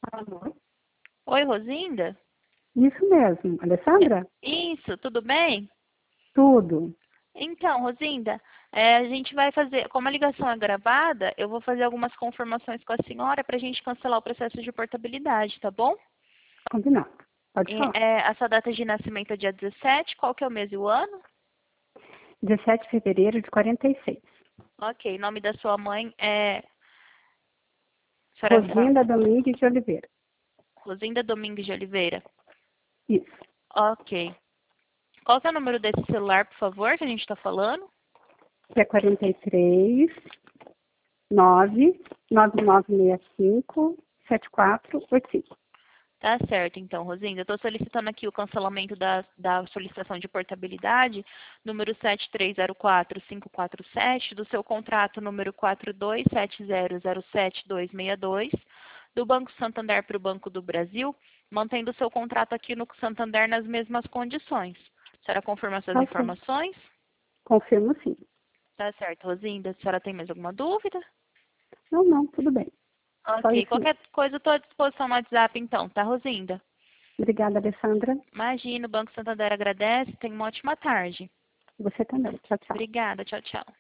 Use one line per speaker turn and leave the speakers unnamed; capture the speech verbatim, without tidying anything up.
Alô?
Oi, Rosinda?
Isso mesmo. Alessandra?
Isso, tudo bem?
Tudo.
Então, Rosinda, é, a gente vai fazer, como a ligação é gravada, eu vou fazer algumas confirmações com a senhora para a gente cancelar o processo de portabilidade, tá bom?
Combinado. Pode
E,
falar.
é, a sua data de nascimento é dia dezessete, qual que é o mês e o ano?
dezessete de fevereiro de quarenta e seis.
Ok, nome da sua mãe é... A senhora sabe?
Rosinda Domingues de Oliveira.
Rosinda Domingues de Oliveira.
Isso.
Ok. Qual que é o número desse celular, por favor, que a gente está falando?
Que é quarenta e três, nove, nove nove seis cinco, sete quatro oito cinco.
Tá certo, então, Rosinda. Eu estou solicitando aqui o cancelamento da, da solicitação de portabilidade, número sete três zero quatro cinco quatro sete, do seu contrato número quatro dois sete zero zero sete dois seis dois, do Banco Santander para o Banco do Brasil, mantendo o seu contrato aqui no Santander nas mesmas condições. A senhora confirma essas
Tá ok.
informações?
Confirmo sim.
Tá certo, Rosinda. A senhora tem mais alguma dúvida?
Não, não, tudo bem. Só
Ok,
isso
qualquer
mesmo.
coisa eu estou à disposição no WhatsApp, então, tá, Rosinda?
Obrigada, Alessandra.
Imagina, o Banco Santander agradece. Tenha uma ótima tarde.
Você também. Tchau, tchau.
Obrigada. Tchau, tchau.